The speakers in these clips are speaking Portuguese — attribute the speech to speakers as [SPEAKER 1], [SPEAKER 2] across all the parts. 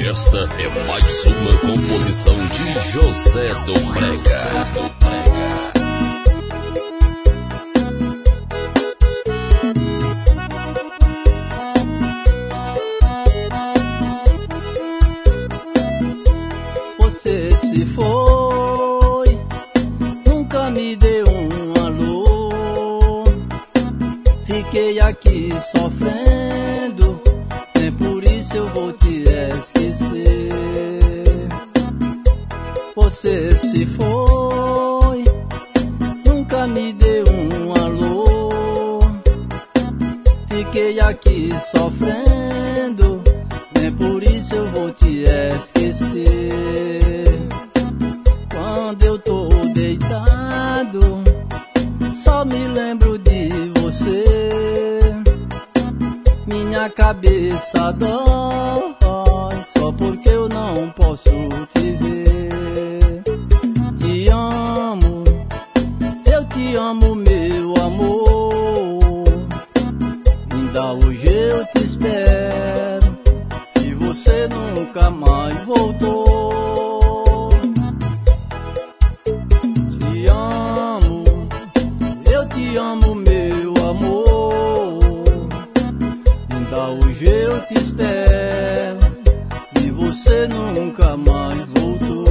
[SPEAKER 1] Esta é mais uma composição de José do Brega.
[SPEAKER 2] Você se foi, nunca me deu um alô. Fiquei aqui sofrendo, nem por isso eu vou te esquecer. Você se foi, nunca me deu um alô. Fiquei aqui sofrendo, nem por isso eu vou te esquecer. Quando eu tô deitado, só me lembro de você. Minha cabeça dói, só porque eu não posso te ver. Te amo, eu te amo, meu amor. Ainda hoje eu te espero, e você nunca mais voltou. Te amo, eu te amo, meu amor. Ainda hoje eu te espero, e você nunca mais voltou.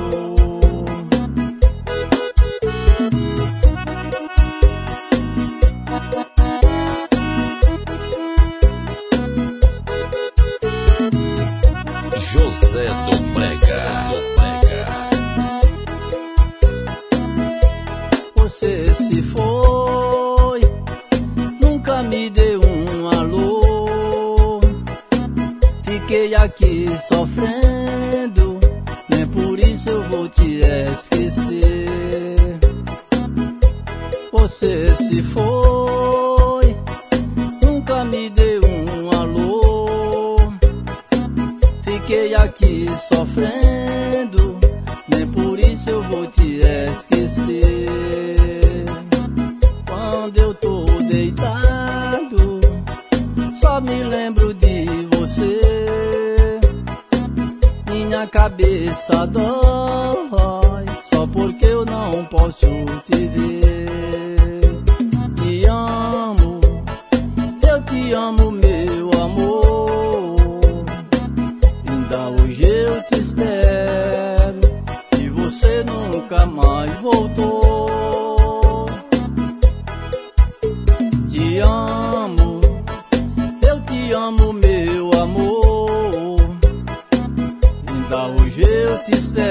[SPEAKER 1] José do Brega.
[SPEAKER 2] Você se foi, nunca me deu um alô. Fiquei aqui sofrendo, nem por isso eu vou te esquecer. Você se foi, nunca me deu um alô. Fiquei aqui sofrendo, nem por isso eu vou te esquecer. Quando eu tô deitado, só me lembro de você. Minha cabeça dói, só porque eu não posso te ver. Te amo, eu te amo, meu amor. Ainda hoje eu te espero, e você nunca mais voltou. Te amo, eu te amo, meu amor. Ainda hoje eu te espero,